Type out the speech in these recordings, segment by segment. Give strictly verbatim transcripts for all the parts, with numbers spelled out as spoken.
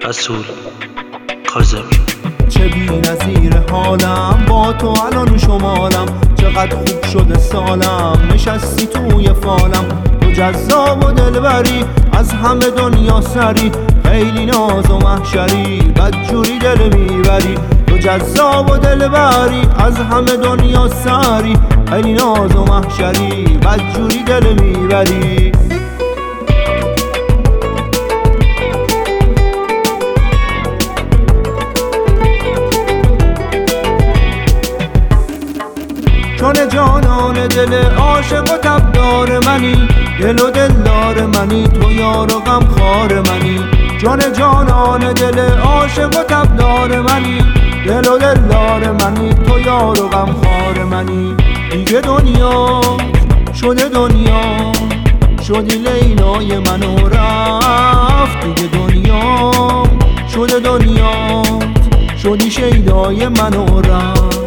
رسول کاظمی. چه بی نظیر حالم با تو الان شمالم، چقدر خوب شده سالم نشستی توی فالم. تو جذاب و دلبری از همه دنیا سری، خیلی ناز و محشری بدجوری دل میبری. تو جذاب و دلبری از همه دنیا سری، خیلی ناز و محشری بدجوری دل میبری. چون جانان دل عاشق و تبدار منی، دل و دلدار منی، تو یار و غمخوار منی. جان جانان دل عاشق و تبدار منی، دل و دلدار منی، تو یار و غمخوار منی. دیگه دنیا شده دنیا، شدی لیلای من و رفت. دیگه دنیا شده دنیا، شدی شیدای من و رفت.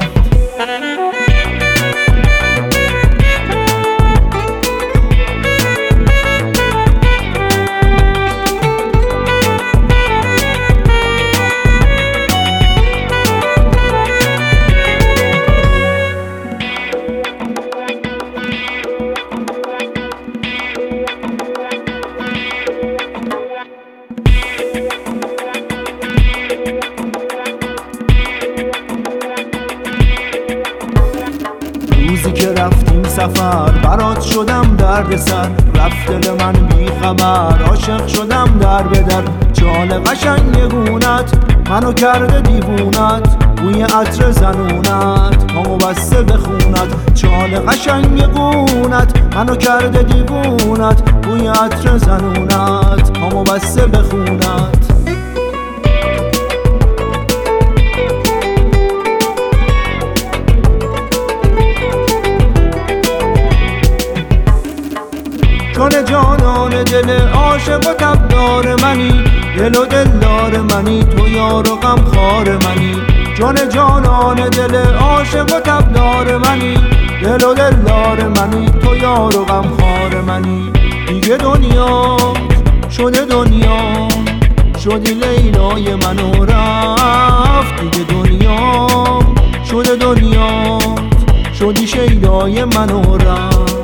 روزی که رفتیم سفر برات شدم درد سر، رفت دل من بی خبر عاشق شدم در به در. چال قشنگ گونت منو کرده دیوونت، بوی عطر زنونت پامو بسته به خونت. چال قشنگ گونت منو کرده دیوونت، بوی عطر زنونت پامو بسته به خونت. چون جانان دل عاشق و تبدار منی، دل و دلدار منی، تو یار و غمخوار منی. جان جانان دل عاشق و تبدار منی، دل و دلدار منی، تو یار و غمخوار منی. دیگه دنیا شده دنیا، شدی لیلای من و رفت. دیگه دنیا شده دنیا، شدی شیدای من و رفت.